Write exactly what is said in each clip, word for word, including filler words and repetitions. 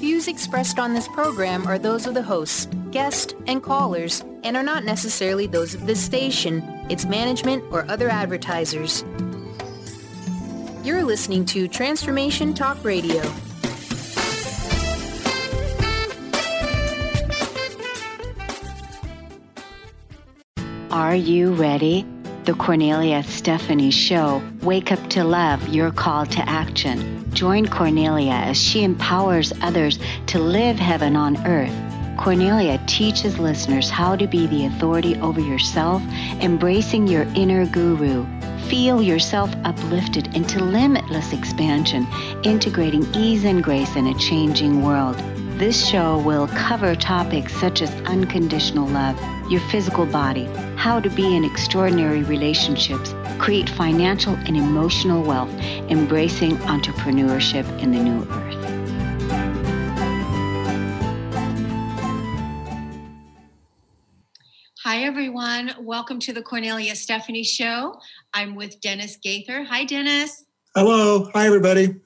views expressed on this program are those of the hosts, guests, and callers, and are not necessarily those of this station, its management, or other advertisers. You're listening to Transformation Talk Radio. Are you ready? The Cornelia Stephanie Show, Wake Up to Love, your call to action. Join Cornelia as she empowers others to live heaven on earth. Cornelia teaches listeners how to be the authority over yourself, embracing your inner guru. Feel yourself uplifted into limitless expansion, integrating ease and grace in a changing world. This show will cover topics such as unconditional love, your physical body, how to be in extraordinary relationships, create financial and emotional wealth, embracing entrepreneurship in the new earth. Hi, everyone. Welcome to the Cornelia Stephanie Show. I'm with Dennis Gaither. Hi, Dennis. Hello. Hi, everybody.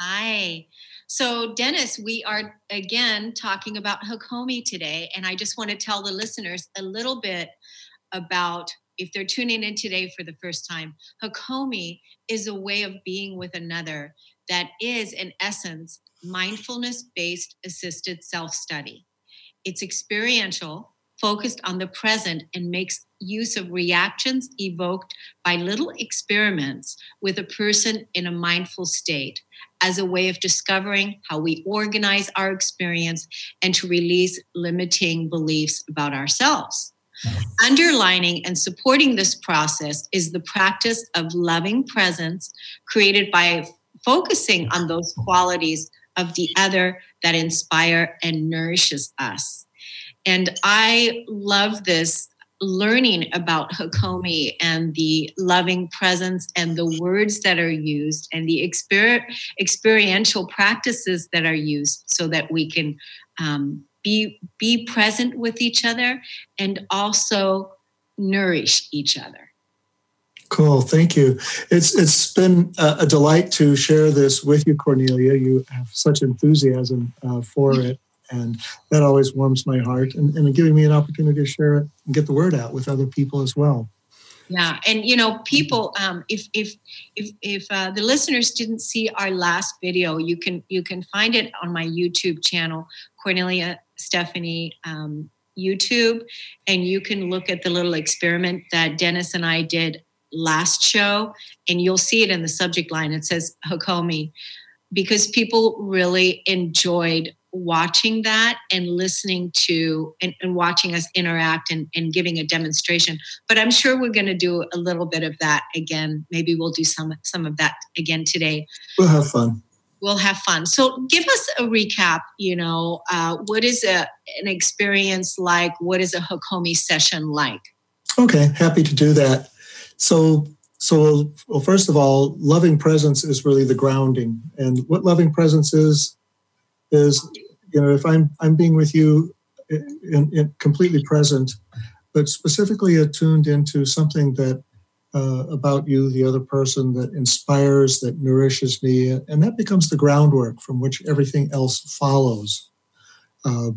Hi. So, Dennis, we are again talking about Hakomi today, and I just want to tell the listeners a little bit about, if they're tuning in today for the first time, Hakomi is a way of being with another that is, in essence, mindfulness-based assisted self-study. It's experiential, focused on the present, and makes use of reactions evoked by little experiments with a person in a mindful state as a way of discovering how we organize our experience and to release limiting beliefs about ourselves. Underlining and supporting this process is the practice of loving presence created by focusing on those qualities of the other that inspire and nourishes us. And I love this learning about Hakomi and the loving presence and the words that are used and the exper- experiential practices that are used so that we can um, be, be present with each other and also nourish each other. Cool. Thank you. It's It's been a, a delight to share this with you, Cornelia. You have such enthusiasm uh, for it. And that always warms my heart, and, and giving me an opportunity to share it and get the word out with other people as well. Yeah, and you know, people, um, if if if if uh, the listeners didn't see our last video, you can you can find it on my YouTube channel, Cornelia Stephanie um, YouTube, and you can look at the little experiment that Dennis and I did last show, and you'll see it in the subject line. It says Hakomi, because people really enjoyed watching that and listening to and, and watching us interact and, and giving a demonstration. But I'm sure we're going to do a little bit of that again. Maybe we'll do some some of that again today. We'll have fun. We'll have fun. So give us a recap, you know, uh, what is a an experience like? What is a Hakomi session like? Okay, happy to do that. So So, well, first of all, loving presence is really the grounding. And what loving presence is, is, you know, if I'm I'm being with you in, in completely present, but specifically attuned into something that uh, about you, the other person, that inspires, that nourishes me, and that becomes the groundwork from which everything else follows. Uh,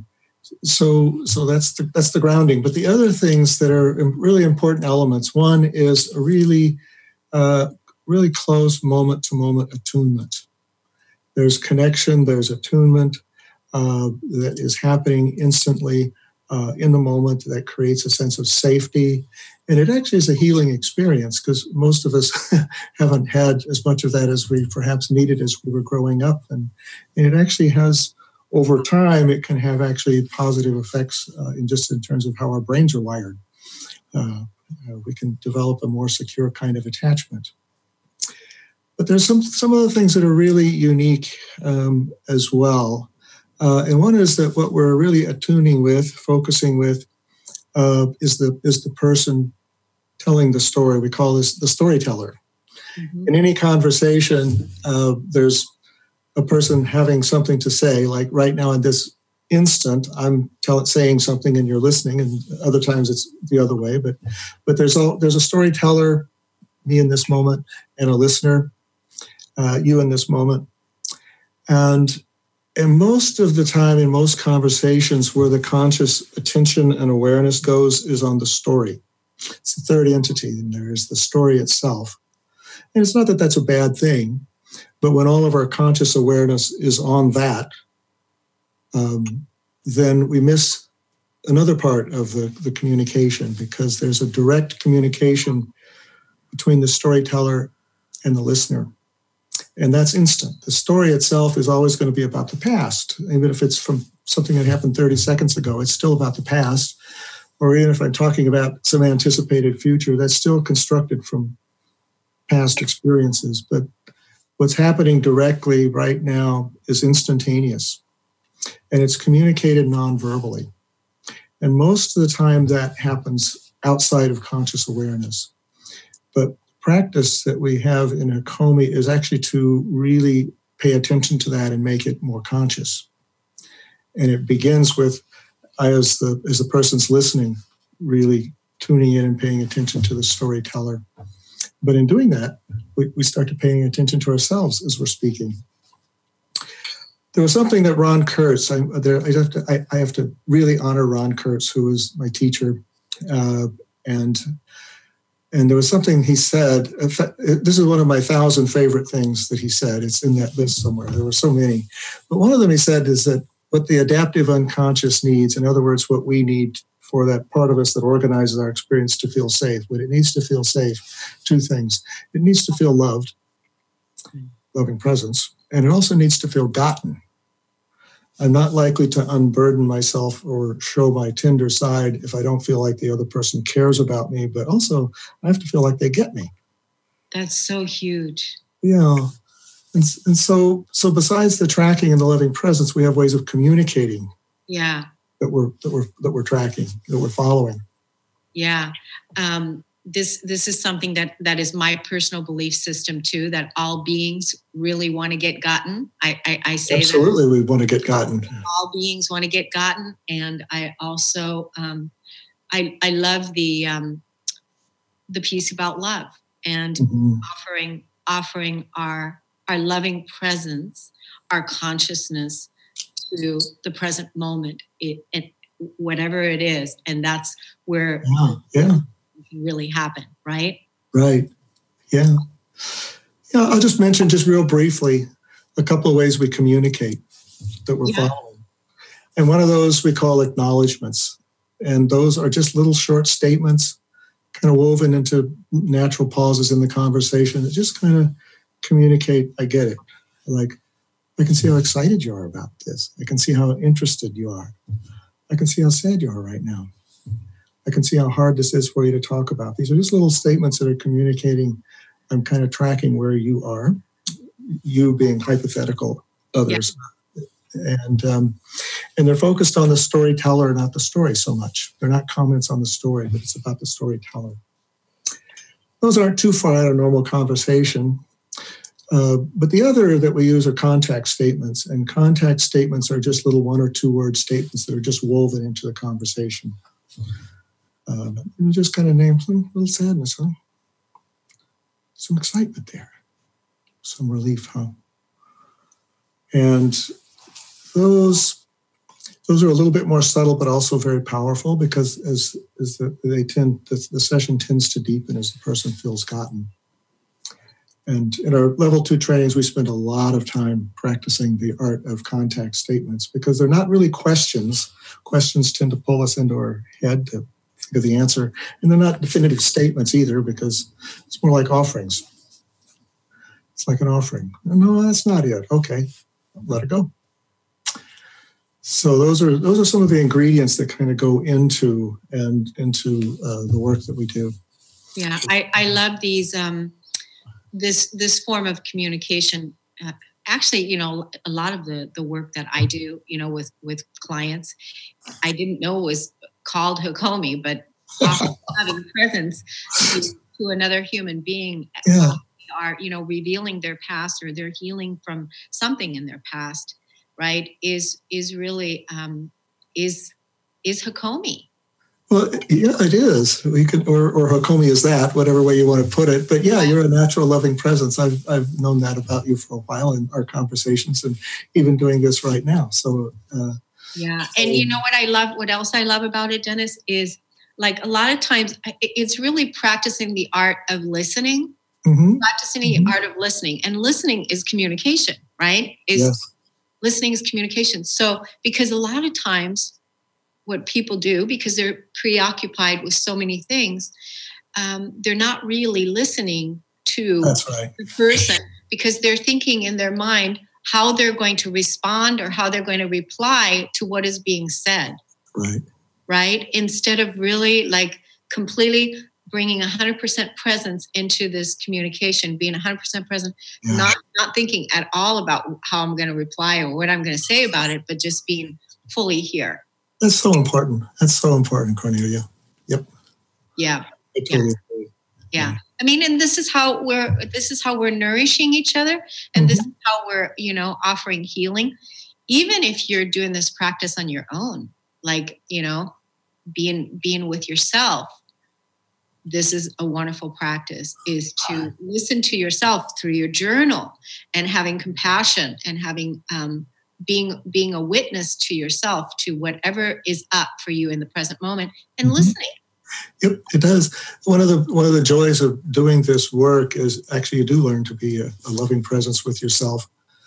so, so that's the, that's the grounding. But the other things that are really important elements. One is a really Uh, really close moment-to-moment attunement. There's connection, there's attunement uh, that is happening instantly uh, in the moment that creates a sense of safety. And it actually is a healing experience because most of us haven't had as much of that as we perhaps needed as we were growing up. And, and it actually has, over time, it can have actually positive effects uh, in just in terms of how our brains are wired. Uh, Uh, we can develop a more secure kind of attachment. But there's some some other things that are really unique um, as well. Uh, and one is that what we're really attuning with, focusing with, uh, is the is the person telling the story. We call this the storyteller. Mm-hmm. In any conversation, uh, there's a person having something to say, like right now in this instant, I'm tell, saying something and you're listening, and other times it's the other way. But but there's a there's a storyteller, me in this moment, and a listener, uh, you in this moment, and and most of the time in most conversations where the conscious attention and awareness goes is on the story. It's the third entity, and there is the story itself. And it's not that that's a bad thing, but when all of our conscious awareness is on that, um, then we miss another part of the, the communication, because there's a direct communication between the storyteller and the listener. And that's instant. The story itself is always going to be about the past. Even if it's from something that happened thirty seconds ago, it's still about the past. Or even if I'm talking about some anticipated future, that's still constructed from past experiences. But what's happening directly right now is instantaneous, and it's communicated non-verbally. And most of the time that happens outside of conscious awareness. But practice that we have in Hakomi is actually to really pay attention to that and make it more conscious. And it begins with, I, as the as the person's listening, really tuning in and paying attention to the storyteller. But in doing that, we, we start to paying attention to ourselves as we're speaking. There was something that Ron Kurtz, I, there, I, have to, I, I have to really honor Ron Kurtz, who was my teacher. Uh, and and there was something he said. This is one of my thousand favorite things that he said. It's in that list somewhere. There were so many. But one of them he said is that what the adaptive unconscious needs, in other words, what we need for that part of us that organizes our experience to feel safe, what it needs to feel safe, two things. It needs to feel loved, loving presence, and it also needs to feel gotten. I'm not likely to unburden myself or show my tender side if I don't feel like the other person cares about me, but also I have to feel like they get me. That's so huge. Yeah. And, and so so besides the tracking and the loving presence, we have ways of communicating. Yeah. That we're that we're that we're tracking, that we're following. Yeah. Um, this this is something that that is my personal belief system too, that all beings really want to get gotten. I, I, I say absolutely that we want to get gotten. All beings want to get gotten. And I also um, I I love the um, the piece about love and mm-hmm. offering offering our our loving presence, our consciousness to the present moment, it, it whatever it is, and that's where yeah, yeah. really happen, right? Right. Yeah. Yeah. I'll just mention just real briefly a couple of ways we communicate that we're yeah. following. And one of those we call acknowledgments. And those are just little short statements kind of woven into natural pauses in the conversation that just kind of communicate, I get it. Like, I can see how excited you are about this. I can see how interested you are. I can see how sad you are right now. I can see how hard this is for you to talk about. These are just little statements that are communicating. I'm kind of tracking where you are, you being hypothetical, others. Yeah. And um, and they're focused on the storyteller, not the story so much. They're not comments on the story, but it's about the storyteller. Those aren't too far out of normal conversation. Uh, but the other that we use are contact statements. And contact statements are just little one or two word statements that are just woven into the conversation. Um, and just kind of name some little sadness, huh? Some excitement there. Some relief, huh? And those those are a little bit more subtle, but also very powerful, because as, as the, they tend, the, the session tends to deepen as the person feels gotten. And in our level two trainings, we spend a lot of time practicing the art of contact statements, because they're not really questions. Questions tend to pull us into our head to think of the answer. And they're not definitive statements either, because it's more like offerings. It's like an offering. No, that's not it. Okay, let it go. So those are those are some of the ingredients that kind of go into and into uh, the work that we do. Yeah, I, I love these. Um... This this form of communication, uh, actually, you know, a lot of the, the work that I do, you know, with, with clients, I didn't know it was called Hakomi, but having presence to, to another human being, yeah. are, you know, revealing their past, or they're healing from something in their past, right? Is is really um, is is Hakomi. Well, yeah, it is. We could, or, or Hakomi is that, whatever way you want to put it. But yeah, you're a natural loving presence. I've I've known that about you for a while in our conversations, and even doing this right now. So uh, yeah, and you know what I love? What else I love about it, Dennis, is like a lot of times it's really practicing the art of listening. Mm-hmm. Practicing mm-hmm. the art of listening, and listening is communication, right? Is yes. Listening is communication. So because a lot of times, what people do, because they're preoccupied with so many things, um, they're not really listening to That's right. the person, because they're thinking in their mind how they're going to respond or how they're going to reply to what is being said. Right. Right? Instead of really like completely bringing one hundred percent presence into this communication, being one hundred percent present, yeah. not not thinking at all about how I'm going to reply or what I'm going to say about it, but just being fully here. That's so important. That's so important, Cornelia. Yep. Yeah. I totally yeah. agree. Yeah. I mean, and this is how we're, this is how we're nourishing each other. And mm-hmm. this is how we're, you know, offering healing. Even if you're doing this practice on your own, like, you know, being, being with yourself, this is a wonderful practice, is to listen to yourself through your journal and having compassion and having, um, being being a witness to yourself, to whatever is up for you in the present moment, and mm-hmm. listening. Yep, it does. One of the one of the joys of doing this work is actually you do learn to be a, a loving presence with yourself,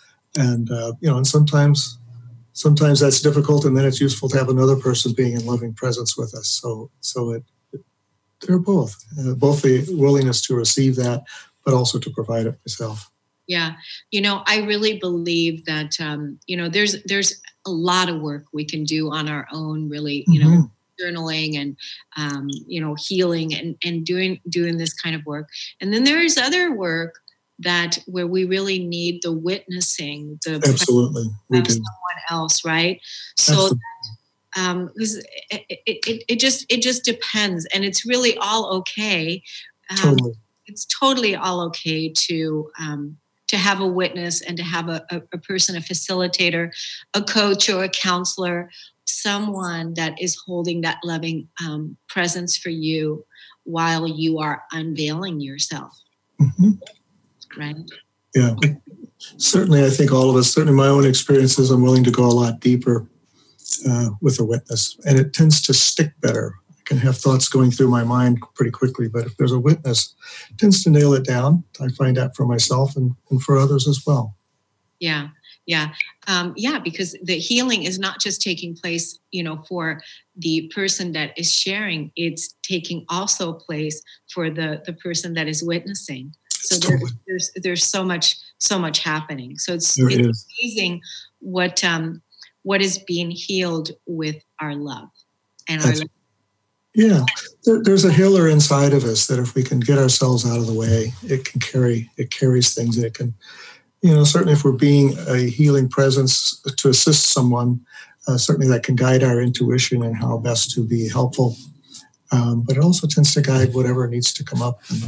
and uh, you know, and sometimes sometimes that's difficult, and then it's useful to have another person being in loving presence with us. So so it, it they're both uh, both the willingness to receive that, but also to provide it myself. Yeah. You know, I really believe that, um, you know, there's, there's a lot of work we can do on our own, really, you mm-hmm. know, journaling and, um, you know, healing and, and doing, doing this kind of work. And then there is other work that where we really need the witnessing, the absolutely we of do. someone else. Right. So, that, um, it, it, it, it just, it just depends, and it's really all okay. Um, totally. It's totally all okay to, um, to have a witness and to have a, a, a person, a facilitator, a coach or a counselor, someone that is holding that loving um, presence for you while you are unveiling yourself. Mm-hmm. Right? Yeah. Certainly, I think all of us, certainly my own experiences, I'm willing to go a lot deeper uh, with a witness, and it tends to stick better. Can have thoughts going through my mind pretty quickly, but if there's a witness, it tends to nail it down. I find that for myself and, and for others as well. Yeah, yeah, um, yeah, because the healing is not just taking place, you know, for the person that is sharing, it's taking also place for the, the person that is witnessing. So there, totally. there's there's so much, so much happening. So it's, it's is. amazing what um what is being healed with our love and That's- our love. Yeah, there, there's a healer inside of us that if we can get ourselves out of the way, it can carry, it carries things. And it can, you know, certainly if we're being a healing presence to assist someone, uh, certainly that can guide our intuition and how best to be helpful. Um, but it also tends to guide whatever needs to come up and,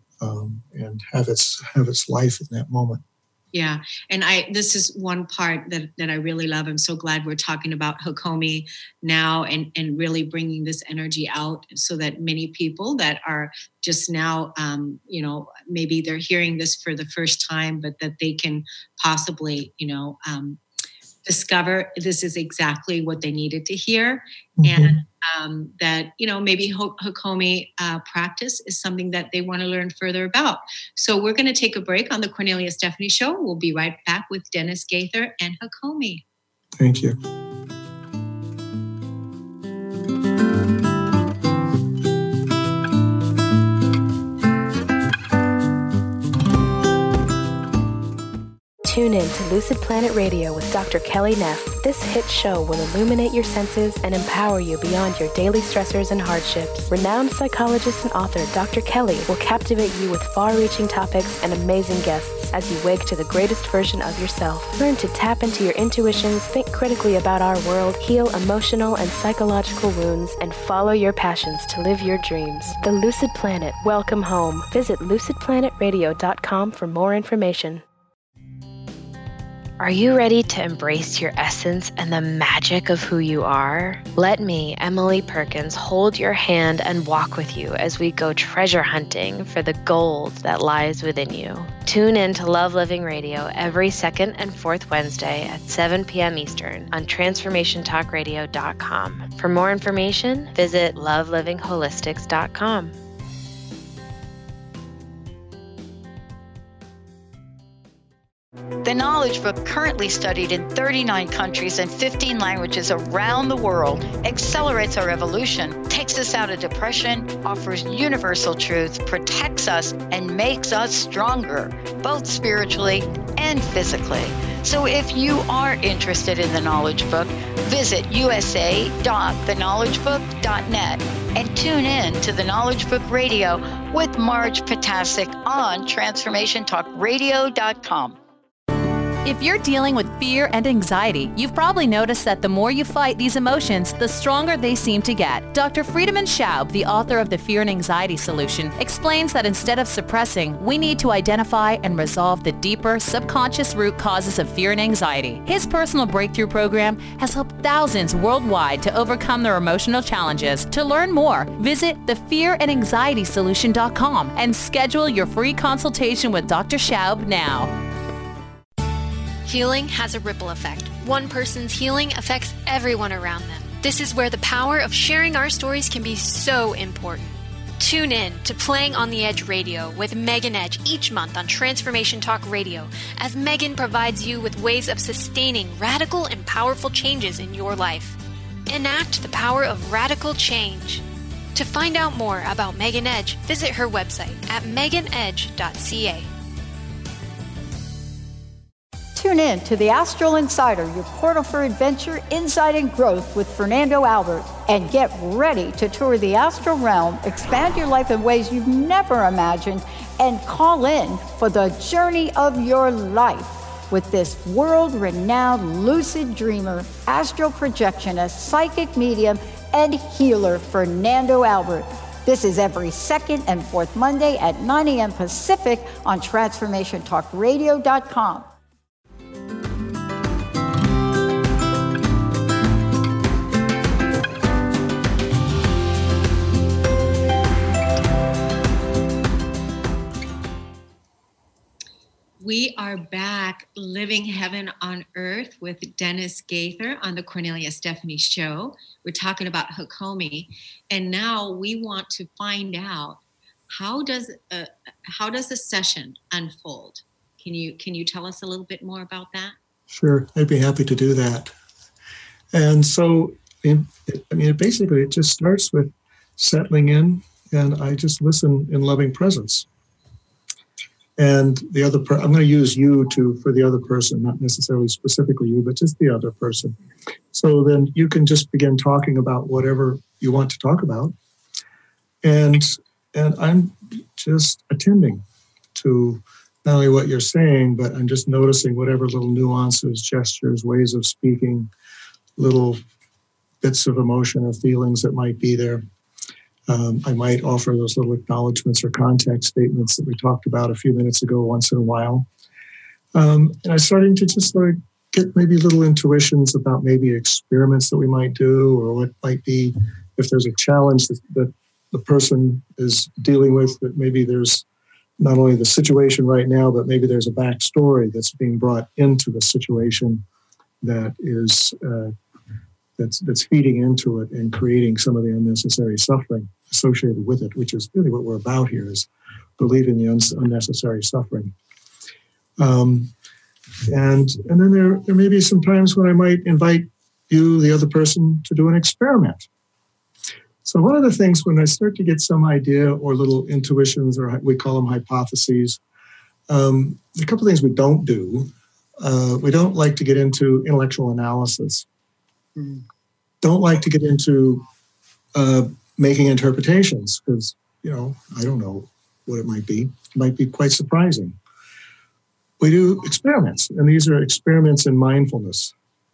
um, and have its have its life in that moment. Yeah. And I, this is one part that, that I really love. I'm so glad we're talking about Hakomi now and, and really bringing this energy out so that many people that are just now, um, you know, maybe they're hearing this for the first time, but that they can possibly, you know, um, discover this is exactly what they needed to hear. Mm-hmm. And um, that, you know, maybe Hakomi uh, practice is something that they want to learn further about. So we're going to take a break on the Cornelia Stephanie Show. We'll be right back with Dennis Gaither and Hakomi. Thank you. Tune in to Lucid Planet Radio with Doctor Kelly Neff. This hit show will illuminate your senses and empower you beyond your daily stressors and hardships. Renowned psychologist and author Doctor Kelly will captivate you with far-reaching topics and amazing guests as you wake to the greatest version of yourself. Learn to tap into your intuitions, think critically about our world, heal emotional and psychological wounds, and follow your passions to live your dreams. The Lucid Planet. Welcome home. Visit lucid planet radio dot com for more information. Are you ready to embrace your essence and the magic of who you are? Let me, Emily Perkins, hold your hand and walk with you as we go treasure hunting for the gold that lies within you. Tune in to Love Living Radio every second and fourth Wednesday at seven p.m. Eastern on transformation talk radio dot com. For more information, visit love living holistics dot com. The Knowledge Book, currently studied in thirty-nine countries and fifteen languages around the world, accelerates our evolution, takes us out of depression, offers universal truth, protects us, and makes us stronger, both spiritually and physically. So if you are interested in the Knowledge Book, visit u s a dot the knowledge book dot net and tune in to the Knowledge Book Radio with Marge Potasic on transformation talk radio dot com. If you're dealing with fear and anxiety, you've probably noticed that the more you fight these emotions, the stronger they seem to get. Doctor Friedemann Schaub, the author of The Fear and Anxiety Solution, explains that instead of suppressing, we need to identify and resolve the deeper, subconscious root causes of fear and anxiety. His personal breakthrough program has helped thousands worldwide to overcome their emotional challenges. To learn more, visit the fear and anxiety solution dot com and schedule your free consultation with Doctor Schaub now. Healing has a ripple effect. One person's healing affects everyone around them. This is where the power of sharing our stories can be so important. Tune in to Playing on the Edge Radio with Megan Edge each month on Transformation Talk Radio, as Megan provides you with ways of sustaining radical and powerful changes in your life. Enact the power of radical change. To find out more about Megan Edge, visit her website at megan edge dot c a. Tune in to the Astral Insider, your portal for adventure, insight, and growth with Fernando Albert. And get ready to tour the astral realm, expand your life in ways you've never imagined, and call in for the journey of your life with this world-renowned lucid dreamer, astral projectionist, psychic medium, and healer, Fernando Albert. This is every second and fourth Monday at nine a.m. Pacific on transformation talk radio dot com. We are back living heaven on earth with Dennis Gaither on the Cornelia Stephanie Show. We're talking about Hakomi, and now we want to find out how does a, how does a session unfold? Can you can you tell us a little bit more about that? Sure, I'd be happy to do that. And so, in, I mean, basically, it just starts with settling in, and I just listen in loving presence. And the other, per- I'm going to use you to for the other person, not necessarily specifically you, but just the other person. So then you can just begin talking about whatever you want to talk about, and and I'm just attending to not only what you're saying, but I'm just noticing whatever little nuances, gestures, ways of speaking, little bits of emotion or feelings that might be there. Um, I might offer those little acknowledgments or contact statements that we talked about a few minutes ago once in a while. Um, and I'm starting to just sort of get maybe little intuitions about maybe experiments that we might do, or what might be, if there's a challenge that, that the person is dealing with, that maybe there's not only the situation right now, but maybe there's a backstory that's being brought into the situation that is uh, that's that's feeding into it and creating some of the unnecessary suffering associated with it, which is really what we're about here, is relieving the un- unnecessary suffering. Um, and and then there, there may be some times when I might invite you, the other person, to do an experiment. So one of the things when I start to get some idea or little intuitions, or we call them hypotheses, um, a couple of things we don't do. Uh, we don't like to get into intellectual analysis. Mm. Don't like to get into uh, making interpretations, because, you know, I don't know what it might be. It might be quite surprising. We do experiments, and these are experiments in mindfulness.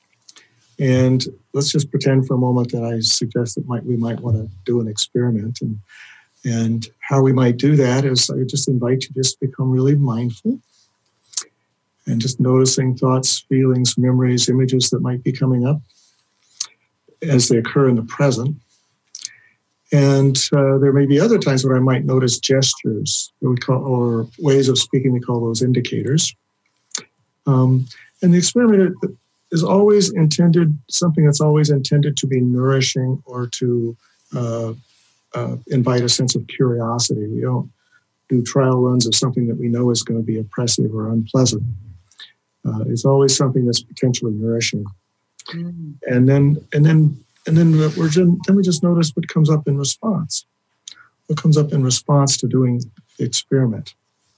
And let's just pretend for a moment that I suggest that might we might want to do an experiment. And, and how we might do that is I just invite you to just become really mindful. and just noticing thoughts, feelings, memories, images that might be coming up as they occur in the present. And uh, there may be other times when I might notice gestures, that we call, or ways of speaking, we call those indicators. Um, and the experiment is always intended, something that's always intended to be nourishing or to uh, uh, invite a sense of curiosity. We don't do trial runs of something that we know is going to be oppressive or unpleasant. Uh, it's always something that's potentially nourishing. Mm. And then, and then, and then we're just, then we just notice what comes up in response. What comes up in response to doing the experiment.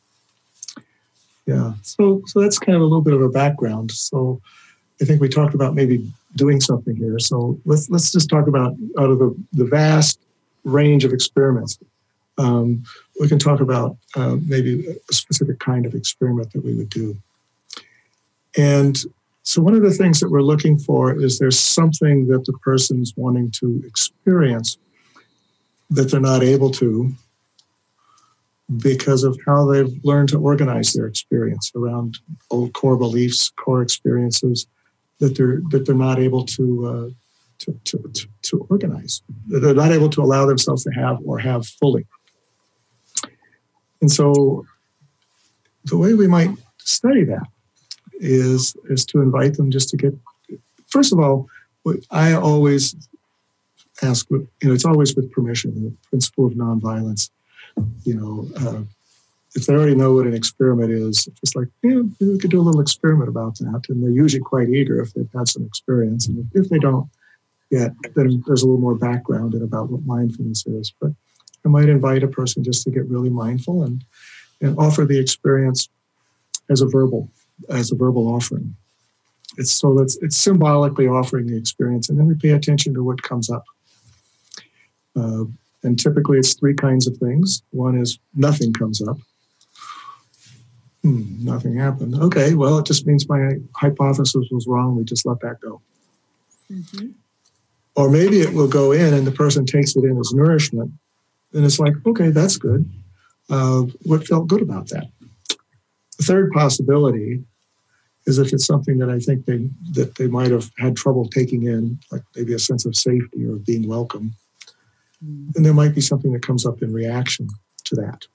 Yeah. So, so that's kind of a little bit of a background. So, I think we talked about maybe doing something here. So let's let's just talk about out of the, the vast range of experiments. Um, we can talk about uh, maybe a specific kind of experiment that we would do. And so one of the things that we're looking for is there's something that the person's wanting to experience that they're not able to because of how they've learned to organize their experience around old core beliefs, core experiences, that they're that they're not able to, uh, to, to to to organize. They're not able to allow themselves to have or have fully. And so, the way we might study that is is to invite them just to get. First of all, what I always ask, you know, it's always with permission. The principle of nonviolence. You know, uh, if they already know what an experiment is, it's like, yeah, we could do a little experiment about that. And they're usually quite eager if they've had some experience. And if, if they don't yet, then there's a little more background in about what mindfulness is. But I might invite a person just to get really mindful and, and offer the experience as a verbal, as a verbal offering. It's so that's it's symbolically offering the experience, and then we pay attention to what comes up. Uh, and typically it's three kinds of things. One is nothing comes up. Hmm, nothing happened. Okay, well, it just means my hypothesis was wrong. We just let that go. Mm-hmm. Or maybe it will go in and the person takes it in as nourishment. And it's like, okay, that's good. Uh, what felt good about that? The third possibility is if it's something that I think they that they might have had trouble taking in, like maybe a sense of safety or being welcome, mm. then there might be something that comes up in reaction to that.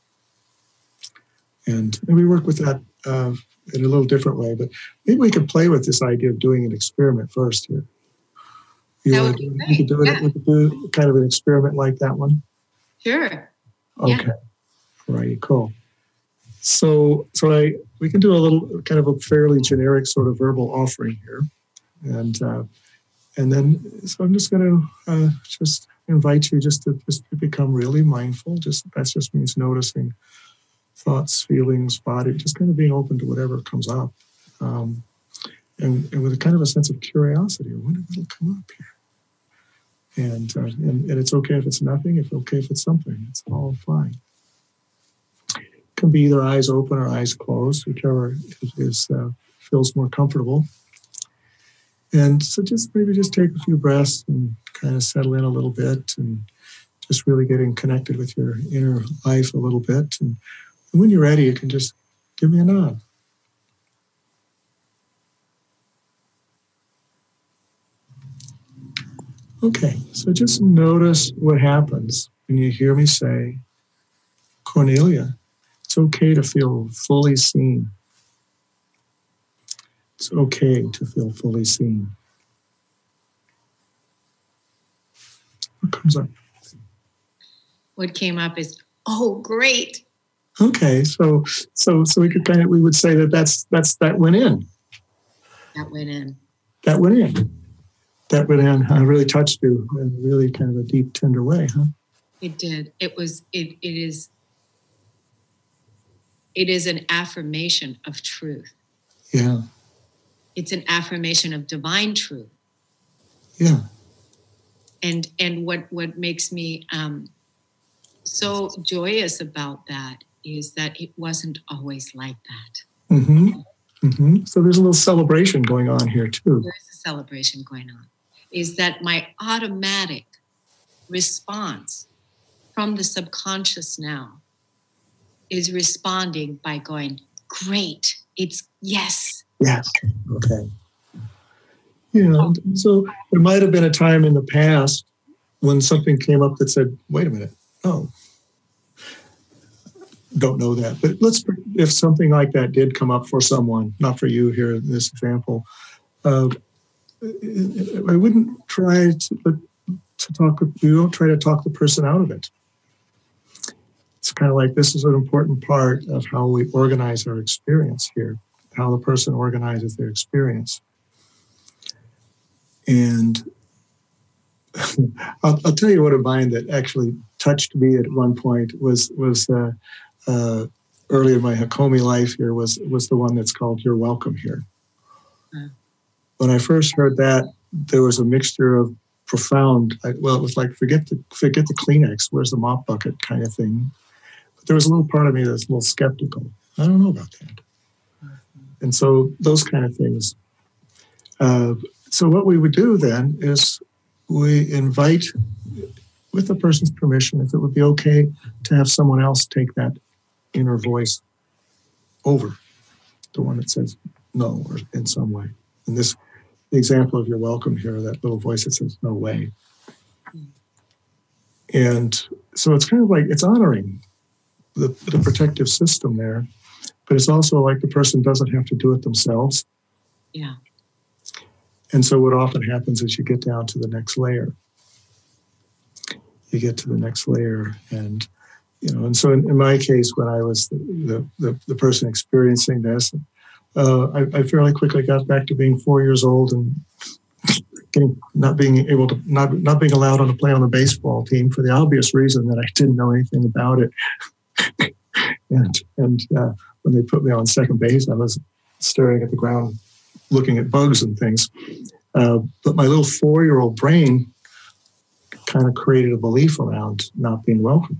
And, and we work with that uh, in a little different way, but maybe we could play with this idea of doing an experiment first here. You that know, would be great. We could do it. Yeah. We could do kind of an experiment like that one. Sure. Okay. Yeah. Right. Cool. So, so I we can do a little kind of a fairly generic sort of verbal offering here, and uh, and then so I'm just going to uh, just invite you just to just to become really mindful. Just that just means noticing thoughts, feelings, body, just kind of being open to whatever comes up, um, and, and with a kind of a sense of curiosity. I wonder what'll come up here. And, uh, and and it's okay if it's nothing. It's okay if it's something. It's all fine. It can be either eyes open or eyes closed, whichever is, is uh, feels more comfortable. And so just maybe just take a few breaths and kind of settle in a little bit, and just really getting connected with your inner life a little bit. And, and when you're ready, you can just give me a nod. Okay, so just notice what happens when you hear me say, Cornelia, it's okay to feel fully seen. It's okay to feel fully seen. What comes up? What came up is, oh, great. Okay, so so so we could kind of we would say that that's that's that went in. That went in. That went in. That went in. Uh, really touched you in really kind of a deep, tender way, huh? It did. It was. It. It is. It is an affirmation of truth. Yeah. It's an affirmation of divine truth. Yeah. And and what what makes me um, so joyous about that is that it wasn't always like that. Mm-hmm. Mm-hmm. So there's a little celebration going on here too. There's a celebration going on. Is that my automatic response from the subconscious now is responding by going, great, It's yes. Yes. Okay. You know, so there might have been a time in the past when something came up that said, wait a minute, no, don't know that. But let's, if something like that did come up for someone, not for you here in this example, uh, I wouldn't try to, to talk, you don't try to talk the person out of it. It's kind of like, this is an important part of how we organize our experience here, how the person organizes their experience. And I'll, I'll tell you what of mine that actually touched me at one point was was uh, uh, early in my Hakomi life here was was the one that's called "You're Welcome Here." Mm. When I first heard that, there was a mixture of profound. Well, it was like forget the forget the Kleenex, where's the mop bucket kind of thing. But there was a little part of me that's a little skeptical. I don't know about that. Mm-hmm. And so those kind of things. Uh, So what we would do then is we invite, with the person's permission, if it would be okay to have someone else take that inner voice over, the one that says no or in some way. And this, the example of "You're welcome here," that little voice that says no way. And so it's kind of like, it's honoring the, the protective system there, but it's also like the person doesn't have to do it themselves. Yeah. And so what often happens is you get down to the next layer. You get to the next layer. And, you know, and so in, in my case, when I was the, the, the, the person experiencing this, uh, I, I fairly quickly got back to being four years old and getting, not being able to, not, not being allowed on to play on the baseball team for the obvious reason that I didn't know anything about it. and and uh, when they put me on second base, I was staring at the ground, looking at bugs and things. Uh, but my little four-year-old brain kind of created a belief around not being welcome.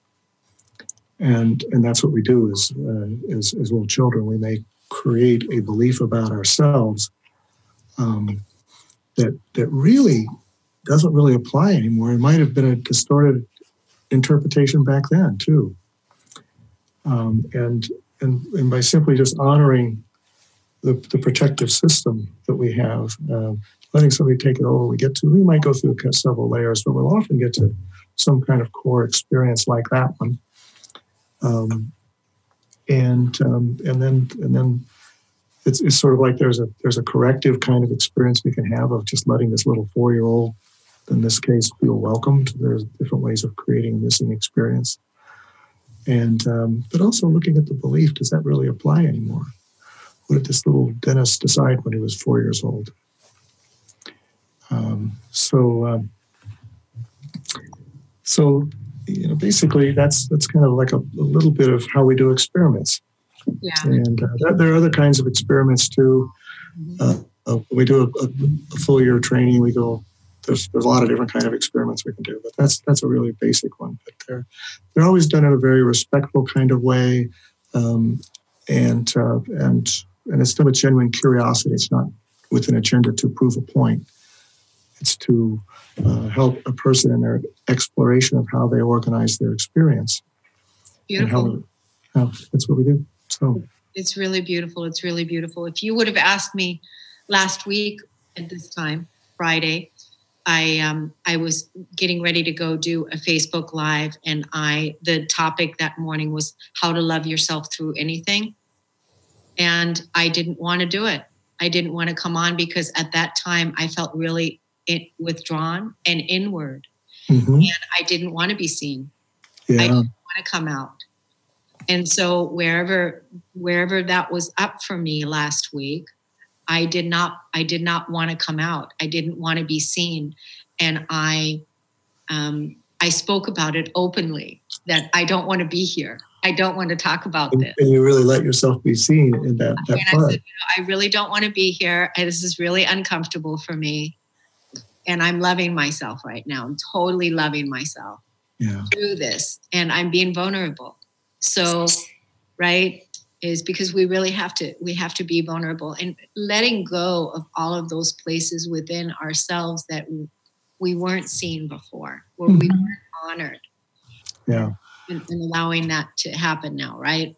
And and that's what we do as, uh, as, as little children. We may create a belief about ourselves um, that that really doesn't really apply anymore. It might have been a distorted interpretation back then, too. Um, and, and, and by simply just honoring The, the protective system that we have, uh, letting somebody take it over, we get to, we might go through several layers, but we'll often get to some kind of core experience like that one. Um, and um, and then and then it's, it's sort of like there's a there's a corrective kind of experience we can have of just letting this little four-year-old, in this case, feel welcomed. There's different ways of creating a missing experience. And um, but also looking at the belief, does that really apply anymore? What did this little Dennis decide when he was four years old? Um, so, um, so you know, basically, that's that's kind of like a, a little bit of how we do experiments. Yeah. And uh, there are other kinds of experiments too. Uh, uh, we do a, a, a full year of training. We go. There's there's a lot of different kind of experiments we can do, but that's that's a really basic one. But they're they're always done in a very respectful kind of way, um, and uh, and. And it's still a genuine curiosity. It's not with an agenda to prove a point. It's to uh, help a person in their exploration of how they organize their experience. Beautiful. And how, how, that's what we do. So it's really beautiful. It's really beautiful. If you would have asked me last week at this time, Friday, I um, I was getting ready to go do a Facebook Live, and I the topic that morning was how to love yourself through anything. And I didn't want to do it. I didn't want to come on because at that time I felt really in, withdrawn and inward. Mm-hmm. And I didn't want to be seen. Yeah. I didn't want to come out. And so wherever wherever that was up for me last week, I did not I did not want to come out. I didn't want to be seen. And I um, I spoke about it openly that I don't want to be here. I don't want to talk about and, this. And you really let yourself be seen in that, that and part. I said, you know, I really don't want to be here. This is really uncomfortable for me. And I'm loving myself right now. I'm totally loving myself yeah. through this. And I'm being vulnerable. So, right, is because we really have to, we have to be vulnerable and letting go of all of those places within ourselves that we, we weren't seen before, where mm-hmm. we weren't honored. Yeah. And, and allowing that to happen now, right?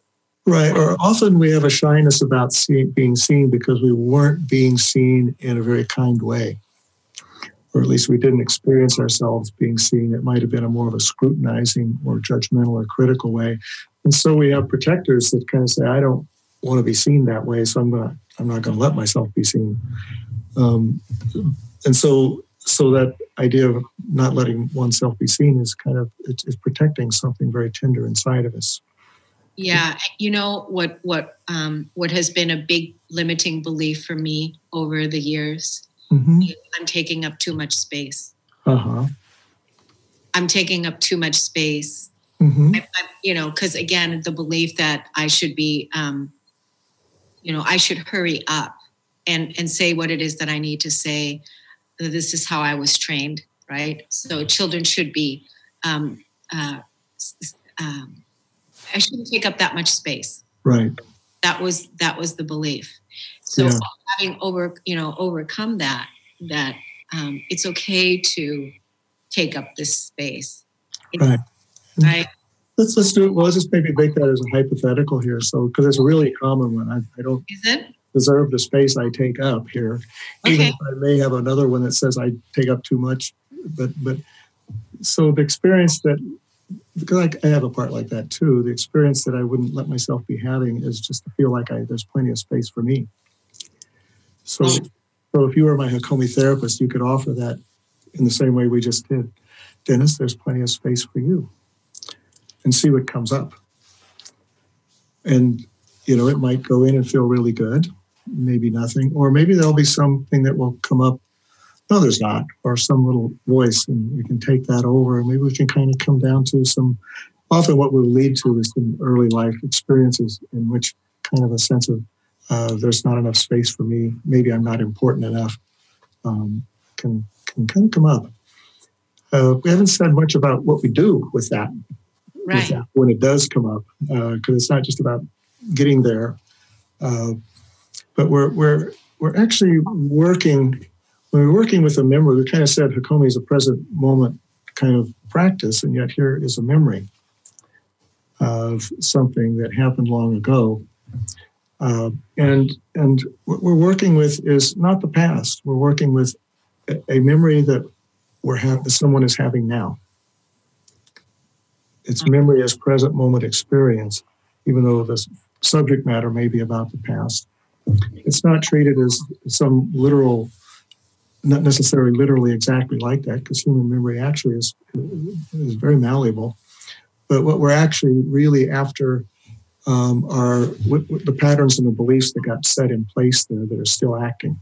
Right. Or often we have a shyness about seeing, being seen because we weren't being seen in a very kind way. Or at least we didn't experience ourselves being seen. It might have been a more of a scrutinizing or judgmental or critical way. And so we have protectors that kind of say, I don't want to be seen that way, so I'm gonna I'm not gonna let myself be seen. Um, and so so that idea of not letting oneself be seen is kind of it's, it's protecting something very tender inside of us. Yeah, you know what what um, what has been a big limiting belief for me over the years. Mm-hmm. I'm taking up too much space. Uh-huh. I'm taking up too much space. Mm-hmm. I, I, you know, because again, the belief that I should be, um, you know, I should hurry up and and say what it is that I need to say. This is how I was trained, right? So children should be. Um, uh, um, I shouldn't take up that much space. Right. That was that was the belief. So Yeah. having over, you know, overcome that, that um, it's okay to take up this space. It's, Right. right. Let's let's do it. Well, let's just maybe make that as a hypothetical here. So, because it's a really common one. I, I don't Is it? deserve the space I take up here. Okay. Even if I may have another one that says I take up too much. But but so the experience that, because I, I have a part like that too, the experience that I wouldn't let myself be having is just to feel like I there's plenty of space for me. So, Oh. so if you were my Hakomi therapist, you could offer that in the same way we just did. Dennis, there's plenty of space for you. And see what comes up. And, you know, it might go in and feel really good, maybe nothing, or maybe there'll be something that will come up, no, there's not, or some little voice, and we can take that over, and maybe we can kind of come down to some, often what will lead to is some early life experiences in which kind of a sense of uh, there's not enough space for me, maybe I'm not important enough, um, can, can kind of come up. Uh, we haven't said much about what we do with that. Right. That when it does come up, because uh, it's not just about getting there, uh, but we're we're we're actually working. When we're working with a memory, we kind of said Hakomi is a present moment kind of practice, and yet here is a memory of something that happened long ago, uh, and and what we're working with is not the past. We're working with a, a memory that we're ha- that someone is having now. It's memory as present moment experience, even though the subject matter may be about the past. It's not treated as some literal, not necessarily literally exactly like that, because human memory actually is, is very malleable. But what we're actually really after um, are what, what the patterns and the beliefs that got set in place there that are still acting.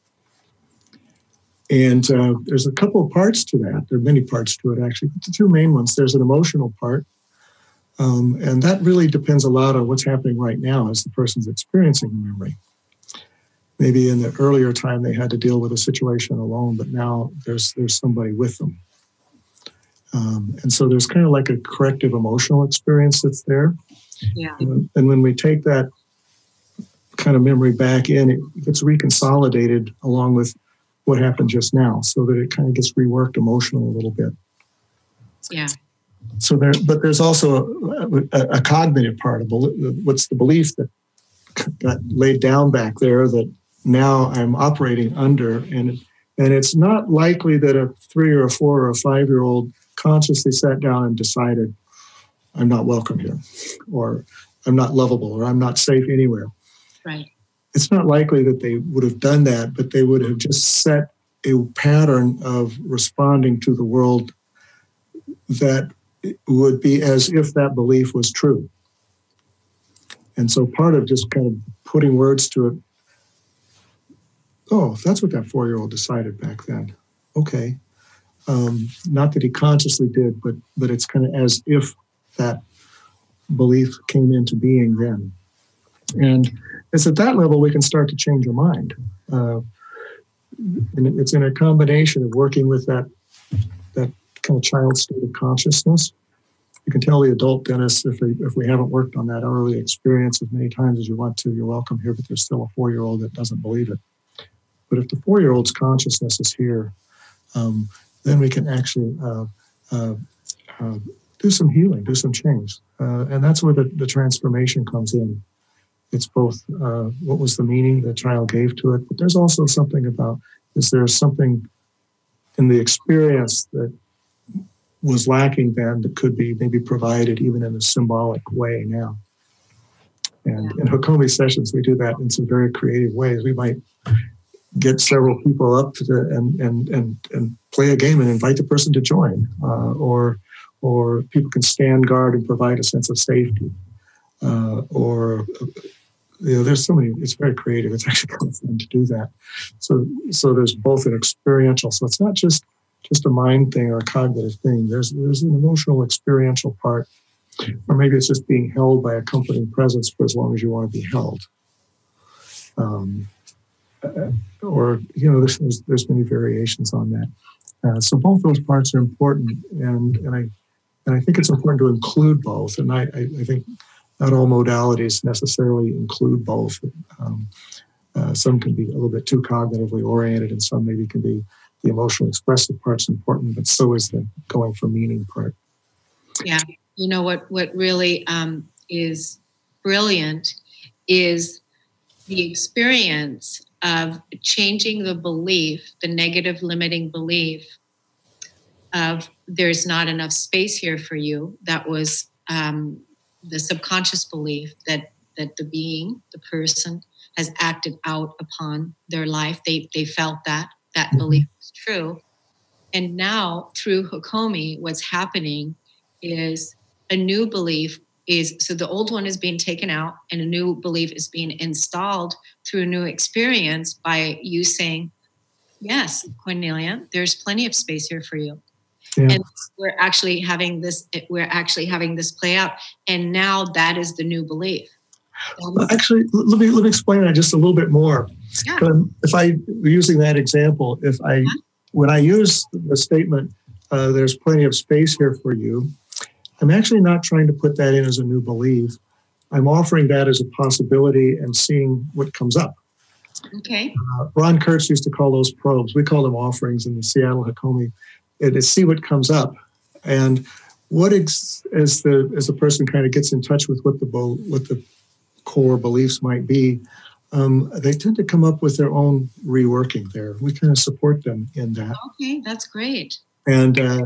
And uh, there's a couple of parts to that. There are many parts to it, actually. But the two main ones, there's an emotional part. Um, and that really depends a lot on what's happening right now as the person's experiencing the memory. Maybe in the earlier time, they had to deal with a situation alone, but now there's there's somebody with them. Um, and so there's kind of like a corrective emotional experience that's there. Yeah. And, and when we take that kind of memory back in, it gets reconsolidated along with what happened just now, so that it kind of gets reworked emotionally a little bit. Yeah. So there, but there's also a, a, a cognitive part of what's the belief that got laid down back there that now I'm operating under, and and it's not likely that a three or a four or a five year old consciously sat down and decided I'm not welcome here, or I'm not lovable, or I'm not safe anywhere. Right. It's not likely that they would have done that, but they would have just set a pattern of responding to the world that would be as if that belief was true. And so part of just kind of putting words to it, oh, that's what that four-year-old decided back then. Okay. Um, not that he consciously did, but but it's kind of as if that belief came into being then. And it's at that level we can start to change our mind. Uh, and it's in a combination of working with that that kind of child state of consciousness. You can tell the adult dentist if, they, if we haven't worked on that early experience as many times as you want to, you're welcome here, but there's still a four-year-old that doesn't believe it. But if the four-year-old's consciousness is here, um, then we can actually uh, uh, uh, do some healing, do some change. Uh, and that's where the, the transformation comes in. It's both uh, what was the meaning the child gave to it, but there's also something about, is there something in the experience that was lacking then that could be maybe provided even in a symbolic way now. And in Hakomi sessions, we do that in some very creative ways. We might get several people up to the, and, and, and, and play a game and invite the person to join, uh, or, or people can stand guard and provide a sense of safety. Uh, or, you know, there's so many, it's very creative. It's actually kind of fun to do that. So, so there's both an experiential, so it's not just, just a mind thing or a cognitive thing. There's, there's an emotional experiential part, or maybe it's just being held by accompanying presence for as long as you want to be held. Um, or, you know, there's, there's, there's many variations on that. Uh, so both those parts are important, and, and I, and I think it's important to include both. And I, I, I think not all modalities necessarily include both. Um, uh, some can be a little bit too cognitively oriented, and some maybe can be the emotional expressive part's important, but so is the going for meaning part. Yeah. You know, what, what really um, is brilliant is the experience of changing the belief, the negative limiting belief of there's not enough space here for you. That was um, the subconscious belief that that the being, the person, has acted out upon their life. They they felt that that mm-hmm. belief was true. And now through Hakomi, what's happening is a new belief is, so the old one is being taken out and a new belief is being installed through a new experience by you saying, yes, Cornelia, there's plenty of space here for you. Yeah. And we're actually having this, we're actually having this play out. And now that is the new belief. Well, actually, let me, let me explain that just a little bit more. Yeah. Um, if I, using that example, if I, yeah. when I use the statement, uh, there's plenty of space here for you, I'm actually not trying to put that in as a new belief. I'm offering that as a possibility and seeing what comes up. Okay. Uh, Ron Kurtz used to call those probes. We call them offerings in the Seattle Hakomi. It is see what comes up, and what ex- as the as the person kind of gets in touch with what the what the core beliefs might be, um, they tend to come up with their own reworking there. We kind of support them in that. Okay, that's great. And uh,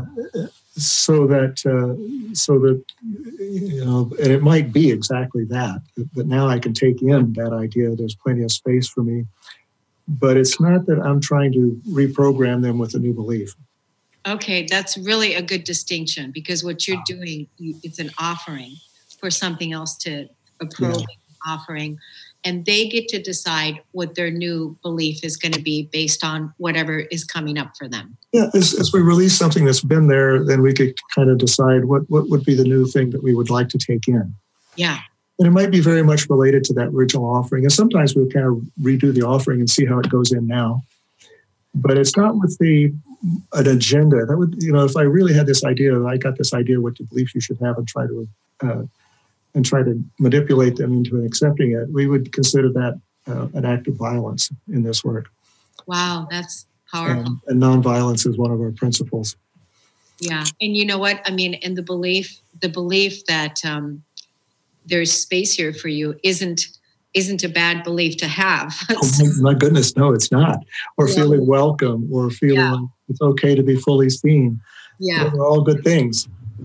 so that uh, so that you know, and it might be exactly that. That now I can take in that idea. There's plenty of space for me, but it's not that I'm trying to reprogram them with a new belief. Okay, that's really a good distinction, because what you're doing, it's an offering for something else to a probing yeah. offering, and they get to decide what their new belief is going to be based on whatever is coming up for them. Yeah, as, as we release something that's been there, then we could kind of decide what, what would be the new thing that we would like to take in. Yeah. And it might be very much related to that original offering. And sometimes we kind of redo the offering and see how it goes in now. But it's not with the an agenda. That would, you know, if I really had this idea, I got this idea what the beliefs you should have, and try to uh, and try to manipulate them into accepting it, we would consider that uh, an act of violence in this work. Wow, that's powerful. And, and nonviolence is one of our principles. Yeah, and you know what? I mean, and the belief, the belief that um, there's space here for you isn't isn't a bad belief to have. Oh my, my goodness, no, it's not. Or yeah. feeling welcome, or feeling yeah. like it's okay to be fully seen. Yeah, those are all good things.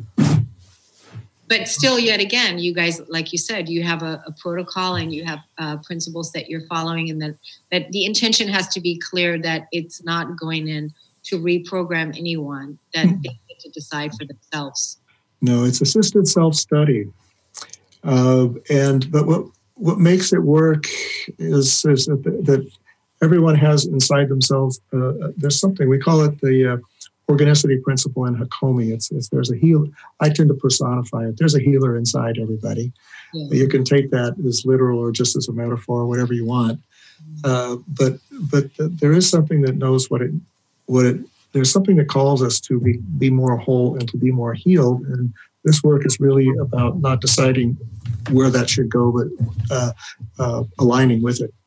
But still, yet again, you guys, like you said, you have a, a protocol and you have uh, principles that you're following, and that, that the intention has to be clear that it's not going in to reprogram anyone, that mm-hmm. they get to decide for themselves. No, it's assisted self-study. Uh, and but what what makes it work is, is that, that everyone has inside themselves, uh, there's something, we call it the uh, organicity principle in Hakomi. It's, it's there's a healer. I tend to personify it. There's a healer inside everybody. Yeah. You can take that as literal or just as a metaphor, whatever you want. Uh, but but there is something that knows what it what it. There's something that calls us to be be more whole and to be more healed. And this work is really about not deciding where that should go, but uh, uh, aligning with it.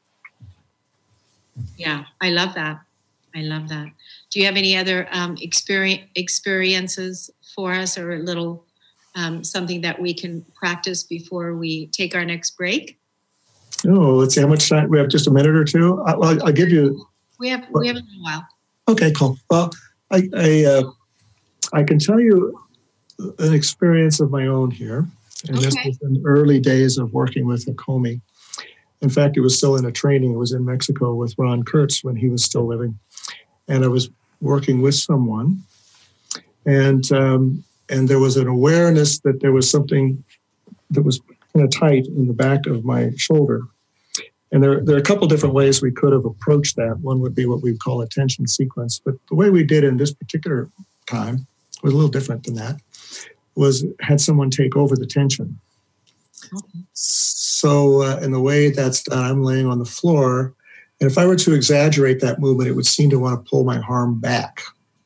Yeah, I love that. I love that. Do you have any other um, experience, experiences for us, or little um, something that we can practice before we take our next break? Oh, let's see how much time. We have just a minute or two. I, well, I'll give you. We have we have a little while. Okay, cool. Well, I I, uh, I can tell you an experience of my own here, and okay. This was in the early days of working with Hakomi. In fact, it was still in a training. It was in Mexico with Ron Kurtz when he was still living, and I was working with someone, and um, and there was an awareness that there was something that was kind of tight in the back of my shoulder. And there, there are a couple different ways we could have approached that. One would be what we call a tension sequence. But the way we did in this particular time was a little different than that, was had someone take over the tension. Okay. So uh, in the way that's done, I'm laying on the floor. And if I were to exaggerate that movement, it would seem to want to pull my arm back.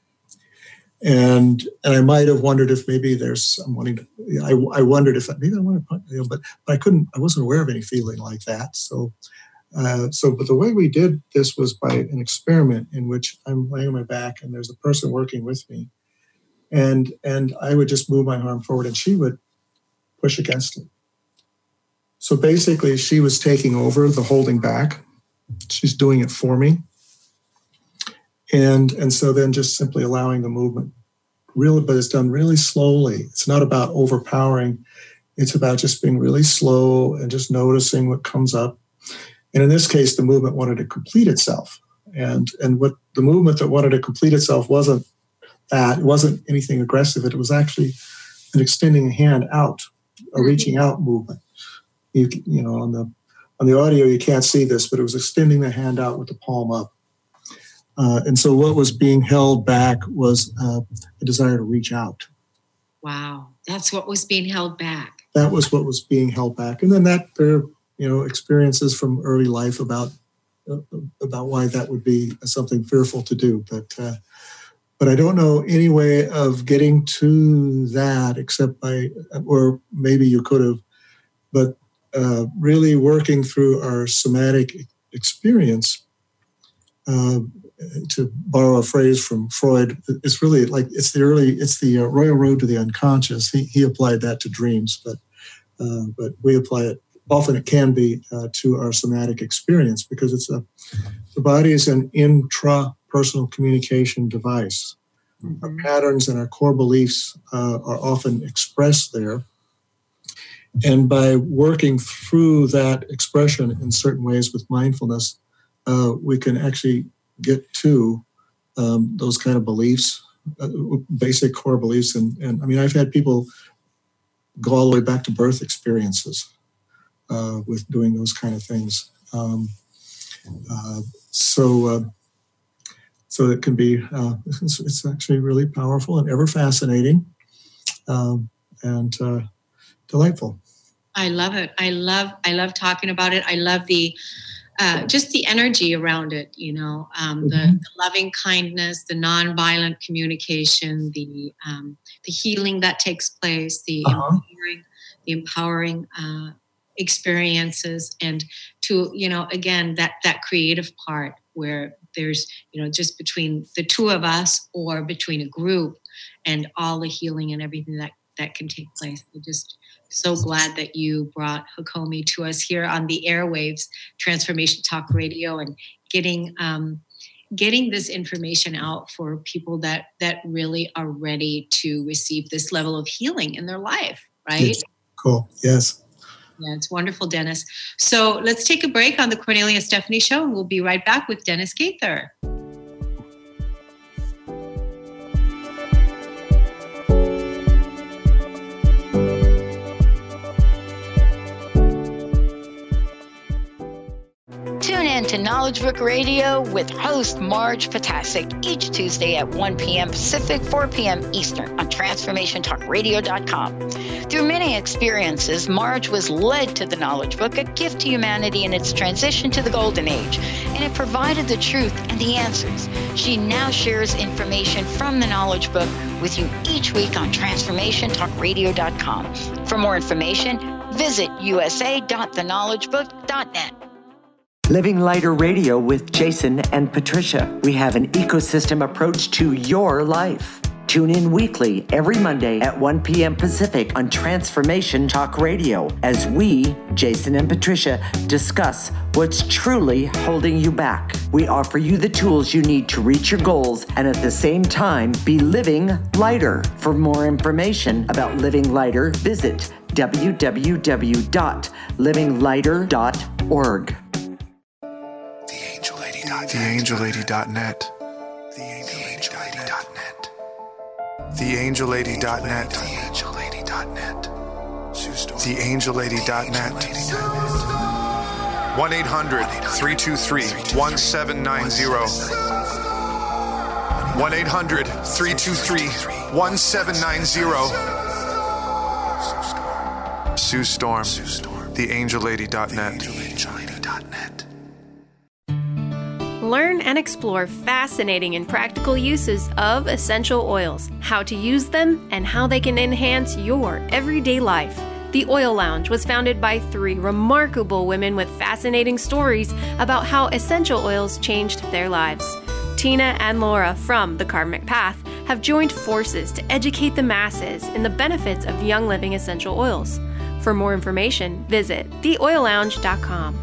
And and I might have wondered if maybe there's I'm wanting to. I, I wondered if maybe I want to, you know, but but I couldn't. I wasn't aware of any feeling like that. So uh, so but the way we did this was by an experiment in which I'm laying on my back and there's a person working with me, and and I would just move my arm forward and she would push against it. So basically, she was taking over the holding back. She's doing it for me. And and so then just simply allowing the movement, really, but it's done really slowly. It's not about overpowering. It's about just being really slow and just noticing what comes up. And in this case, the movement wanted to complete itself. And and what the movement that wanted to complete itself wasn't that. It wasn't anything aggressive. It was actually an extending a hand out, a reaching out movement. You you know on the on the audio you can't see this, but it was extending the hand out with the palm up. Uh, and so what was being held back was uh, a desire to reach out. Wow, that's what was being held back. That was what was being held back. And then that there are, you know, experiences from early life about uh, about why that would be something fearful to do. But uh, but I don't know any way of getting to that except by, or maybe you could have, but uh, really working through our somatic experience. Uh, to borrow a phrase from Freud, it's really like it's the early, it's the uh, royal road to the unconscious. He he applied that to dreams, but uh, but we apply it often. It can be uh, to our somatic experience because it's a the body is an intra-personal communication device. Mm-hmm. Our patterns and our core beliefs uh, are often expressed there, and by working through that expression in certain ways with mindfulness, uh, we can actually get to um, those kind of beliefs, uh, basic core beliefs. And, and I mean, I've had people go all the way back to birth experiences uh, with doing those kind of things. Um, uh, so uh, so it can be, uh, it's, it's actually really powerful and ever fascinating um, and uh, delightful. I love it. I love, I love talking about it. I love the, Uh, just the energy around it, you know, um, the, mm-hmm. the loving kindness, the nonviolent communication, the um, the healing that takes place, the uh-huh. empowering, the empowering uh, experiences, and to, you know, again, that that creative part where there's, you know, just between the two of us or between a group and all the healing and everything that, that can take place. I just so glad that you brought Hakomi to us here on the airwaves, Transformation Talk Radio, and getting um, getting this information out for people that that really are ready to receive this level of healing in their life, right? Yes. Cool. Yes. Yeah, it's wonderful, Dennis. So let's take a break on the Cornelia Stephanie Show, and we'll be right back with Dennis Gaither. Tune in to Knowledge Book Radio with host Marge Potasic each Tuesday at one p.m. Pacific, four p.m. Eastern on transformation talk radio dot com. Through many experiences, Marge was led to the Knowledge Book, a gift to humanity in its transition to the Golden Age, and it provided the truth and the answers. She now shares information from the Knowledge Book with you each week on transformation talk radio dot com. For more information, visit u s a dot the knowledge book dot net. Living Lighter Radio with Jason and Patricia. We have an ecosystem approach to your life. Tune in weekly every Monday at one p.m. Pacific on Transformation Talk Radio as we, Jason and Patricia, discuss what's truly holding you back. We offer you the tools you need to reach your goals and at the same time be living lighter. For more information about living lighter, visit w w w dot living lighter dot org. the angel lady dot net. the angel lady dot net. the angel lady dot net. the angel lady dot net. the angel lady dot net. one eight hundred three two three one seven nine zero. one eight hundred three two three one seven nine zero. Sue Storm, the angel lady dot net. Learn and explore fascinating and practical uses of essential oils, how to use them, and how they can enhance your everyday life. The Oil Lounge was founded by three remarkable women with fascinating stories about how essential oils changed their lives. Tina and Laura from The Karmic Path have joined forces to educate the masses in the benefits of Young Living essential oils. For more information, visit the oil lounge dot com.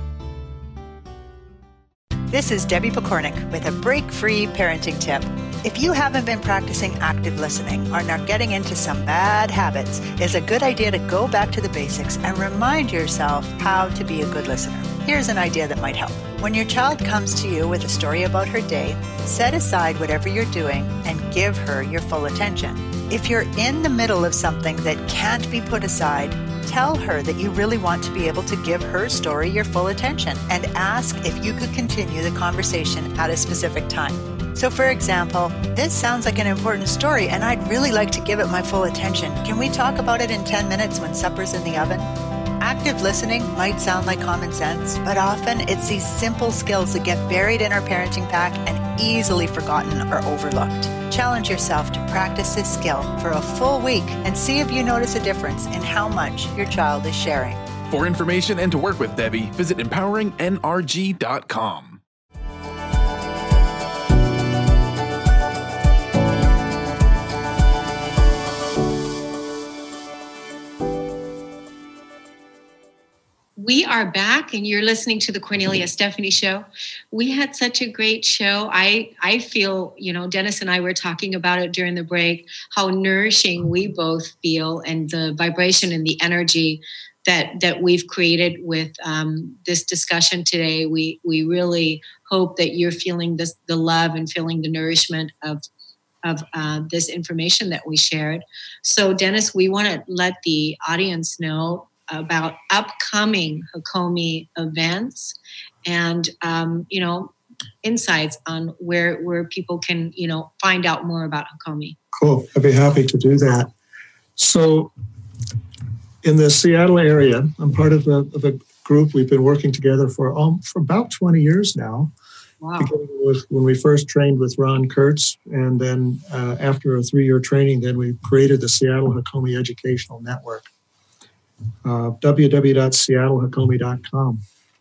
This is Debbie Pokornik with a break-free parenting tip. If you haven't been practicing active listening or are getting into some bad habits, it's a good idea to go back to the basics and remind yourself how to be a good listener. Here's an idea that might help. When your child comes to you with a story about her day, set aside whatever you're doing and give her your full attention. If you're in the middle of something that can't be put aside, tell her that you really want to be able to give her story your full attention and ask if you could continue the conversation at a specific time. So for example, this sounds like an important story and I'd really like to give it my full attention. Can we talk about it in ten minutes when supper's in the oven? Active listening might sound like common sense, but often it's these simple skills that get buried in our parenting pack and easily forgotten or overlooked. Challenge yourself to practice this skill for a full week and see if you notice a difference in how much your child is sharing. For information and to work with Debbie, visit empowering n r g dot com. We are back and you're listening to the Cornelia Stephanie Show. We had such a great show. I, I feel, you know, Dennis and I were talking about it during the break, how nourishing we both feel and the vibration and the energy that that we've created with um, this discussion today. We we really hope that you're feeling this, the love and feeling the nourishment of of uh, this information that we shared. So Dennis, we want to let the audience know about upcoming Hakomi events and, um, you know, insights on where where people can, you know, find out more about Hakomi. Cool. I'd be happy to do that. So in the Seattle area, I'm part of a, of a group. We've been working together for, um, for about twenty years now. Wow. Beginning with when we first trained with Ron Kurtz, and then uh, after a three-year training, then we created the Seattle Hakomi Educational Network. Uh, w w w dot seattle hakomi dot com.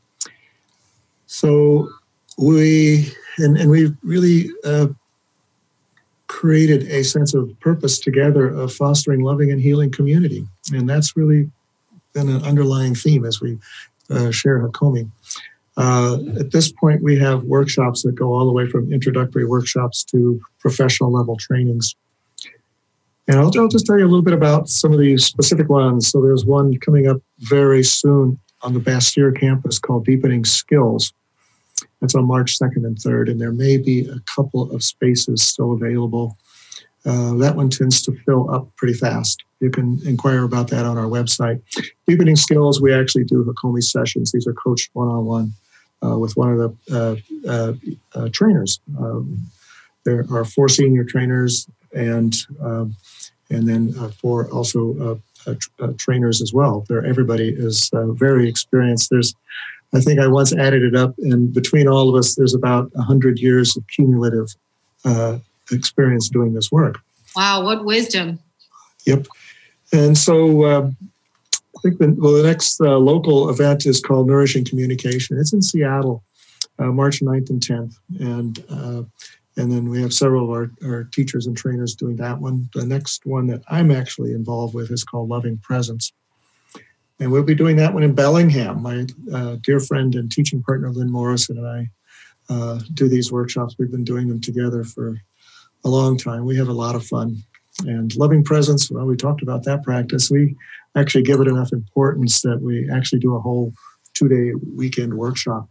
So we, and, and we really uh, created a sense of purpose together of fostering loving and healing community. And that's really been an underlying theme as we uh, share Hakomi. Uh, at this point, we have workshops that go all the way from introductory workshops to professional level trainings. And I'll, I'll just tell you a little bit about some of these specific ones. So there's one coming up very soon on the Bastyr campus called Deepening Skills. That's on March second and third, and there may be a couple of spaces still available. Uh, that one tends to fill up pretty fast. You can inquire about that on our website. Deepening Skills, we actually do Hakomi sessions. These are coached one-on-one uh, with one of the uh, uh, uh, trainers. Um, there are four senior trainers and um, and then uh, for also uh, uh, uh, trainers as well. There, everybody is uh, very experienced. There's, I think I once added it up, and between all of us, there's about one hundred years of cumulative uh, experience doing this work. Wow, what wisdom. Yep. And so uh, I think the, well, the next uh, local event is called Nourishing Communication. It's in Seattle, uh, March ninth and tenth. And uh, And then we have several of our, our teachers and trainers doing that one. The next one that I'm actually involved with is called Loving Presence. And we'll be doing that one in Bellingham. My uh, dear friend and teaching partner, Lynn Morrison, and I uh, do these workshops. We've been doing them together for a long time. We have a lot of fun. And Loving Presence, well, we talked about that practice. We actually give it enough importance that we actually do a whole two-day weekend workshop.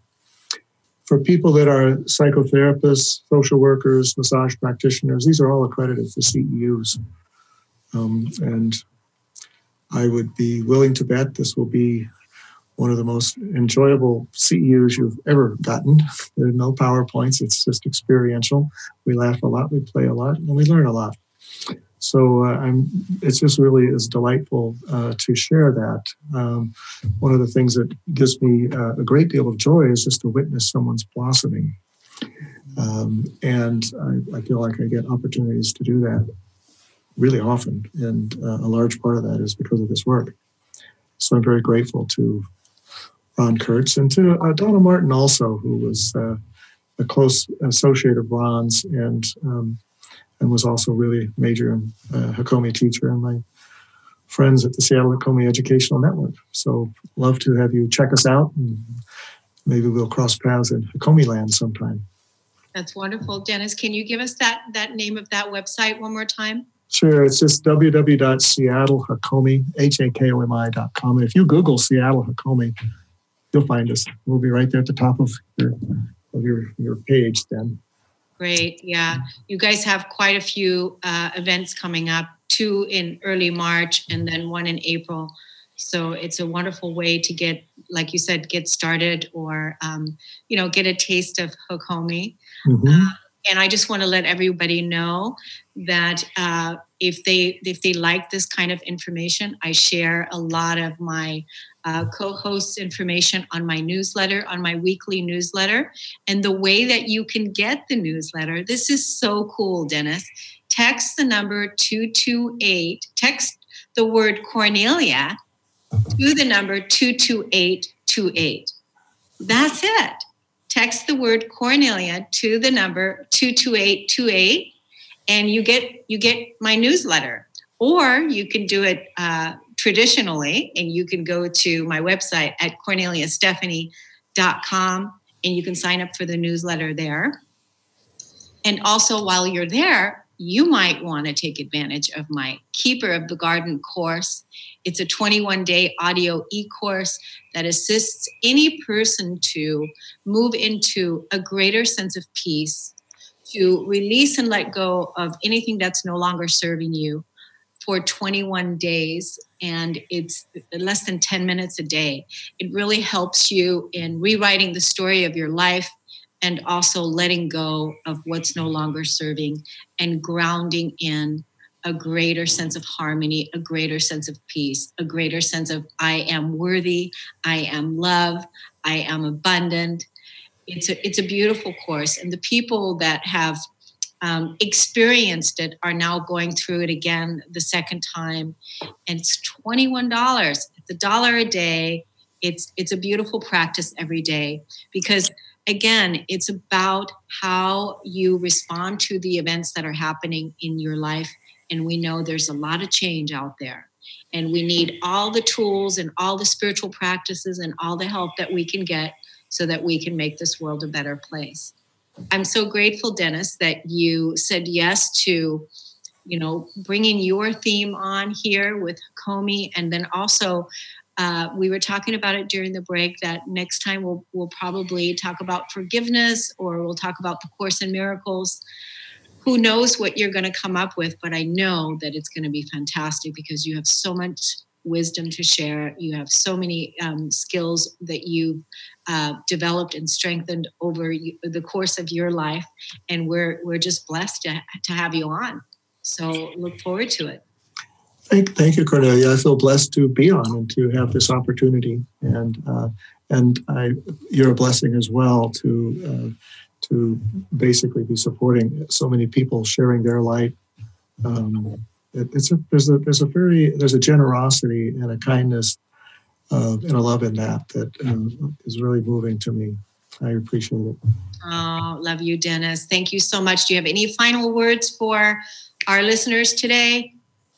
For people that are psychotherapists, social workers, massage practitioners, these are all accredited for C E Us. Um, and I would be willing to bet this will be one of the most enjoyable C E Us you've ever gotten. There are no PowerPoints. It's just experiential. We laugh a lot, we play a lot, and we learn a lot. So uh, I'm. It's just really is delightful uh, to share that. Um, one of the things that gives me uh, a great deal of joy is just to witness someone's blossoming. Um, and I, I feel like I get opportunities to do that really often. And uh, a large part of that is because of this work. So I'm very grateful to Ron Kurtz and to uh, Donna Martin also, who was uh, a close associate of Ron's and um, and was also really major in uh, Hakomi teacher and my friends at the Seattle Hakomi Educational Network. So love to have you check us out, and maybe we'll cross paths in Hakomi land sometime. That's wonderful. Dennis, can you give us that, that name of that website one more time? Sure. It's just w w w dot seattle hakomi, H A K O M I dot com. And if you Google Seattle Hakomi, you'll find us. We'll be right there at the top of your, of your, your page then. Great. Yeah. You guys have quite a few uh, events coming up, two in early March and then one in April. So it's a wonderful way to get, like you said, get started or, um, you know, get a taste of Hakomi. Mm-hmm. Uh, and I just want to let everybody know that uh, if they if they like this kind of information, I share a lot of my uh, co-hosts' information on my newsletter, on my weekly newsletter. And the way that you can get the newsletter, this is so cool, Dennis. Text the number two two eight, text the word Cornelia to the number two two eight two eight. That's it. Text the word Cornelia to the number two two eight two eight, and you get you get my newsletter. Or you can do it uh, traditionally, and you can go to my website at cornelia stephanie dot com, and you can sign up for the newsletter there. And also, while you're there, you might want to take advantage of my Keeper of the Garden course. It's a twenty-one day audio e-course that assists any person to move into a greater sense of peace, to release and let go of anything that's no longer serving you for twenty-one days. And it's less than ten minutes a day. It really helps you in rewriting the story of your life and also letting go of what's no longer serving and grounding in a greater sense of harmony, a greater sense of peace, a greater sense of I am worthy, I am love, I am abundant. It's a, it's a beautiful course. And the people that have um, experienced it are now going through it again the second time. And it's twenty-one dollars. It's a dollar a day. It's, it's a beautiful practice every day because again, it's about how you respond to the events that are happening in your life. And we know there's a lot of change out there. And we need all the tools and all the spiritual practices and all the help that we can get so that we can make this world a better place. I'm so grateful, Dennis, that you said yes to, you know, bringing your theme on here with Hakomi. And then also, Uh, we were talking about it during the break that next time we'll we'll probably talk about forgiveness or we'll talk about the Course in Miracles. Who knows what you're going to come up with, but I know that it's going to be fantastic because you have so much wisdom to share. You have so many um, skills that you've uh, developed and strengthened over you, the course of your life, and we're we're just blessed to to have you on. So look forward to it. Thank, thank you, Cornelia. I feel blessed to be on and to have this opportunity, and uh, and I, you're a blessing as well to uh, to basically be supporting so many people sharing their light. Um, it, it's a there's a there's a very there's a generosity and a kindness uh, and a love in that that uh, is really moving to me. I appreciate it. Oh, love you, Dennis. Thank you so much. Do you have any final words for our listeners today?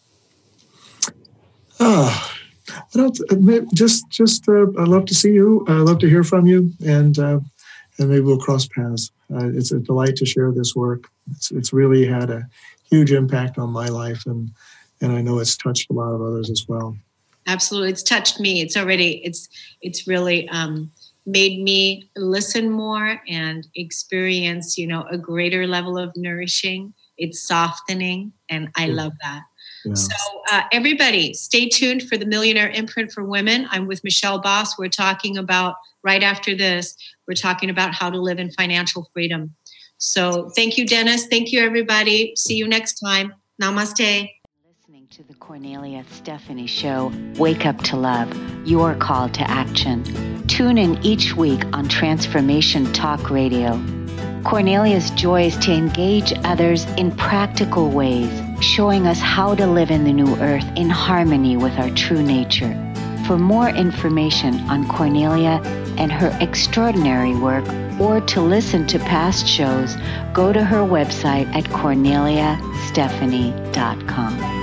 Oh, I don't, just, just, uh, I love to see you. I love to hear from you, and uh, and maybe we'll cross paths. Uh, it's a delight to share this work. It's, it's really had a huge impact on my life, and and I know it's touched a lot of others as well. Absolutely, it's touched me. It's already, it's, it's really um, made me listen more and experience, you know, a greater level of nourishing. It's softening, and I yeah. love that. Yeah. So uh, everybody, stay tuned for the Millionaire Imprint for Women. I'm with Michelle Boss. We're talking about, right after this, we're talking about how to live in financial freedom. So thank you, Dennis. Thank you, everybody. See you next time. Namaste. Listening to the Cornelia Stephanie Show, Wake Up to Love, your call to action. Tune in each week on Transformation Talk Radio. Cornelia's joy is to engage others in practical ways, showing us how to live in the new earth in harmony with our true nature. For more information on Cornelia and her extraordinary work, or to listen to past shows, go to her website at cornelia stephanie dot com.